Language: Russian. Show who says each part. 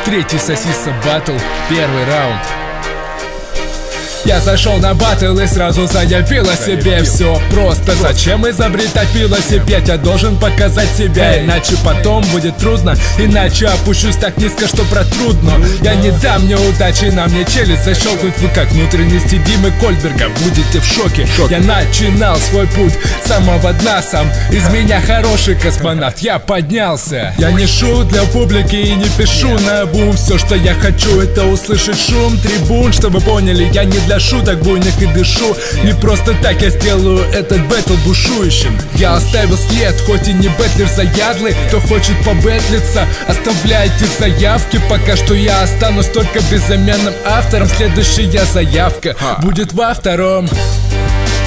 Speaker 1: Третий сосиса батл, первый раунд. Я зашел на баттл и сразу заявил о себе. Все просто, зачем изобретать велосипед? Я должен показать себя, иначе потом будет трудно. Иначе опущусь так низко, что протрут. Но я не дам неудачи, на мне челюсть защелкнуть. Вы как внутренности Димы Кольберга будете в шоке. Я начинал свой путь с самого дна. Сам из меня хороший космонавт, я поднялся. Я не шут для публики и не пишу наобум. Все, что я хочу, это услышать шум трибун. Чтобы поняли, я не для шуток буйных и дышу. Не просто так я сделаю этот бэтл бушующим. Я оставил след, хоть и не бэтлер заядлый. Кто хочет побэтлиться, оставляйте заявки. Пока что я останусь только безымянным автором. Следующая заявка будет во втором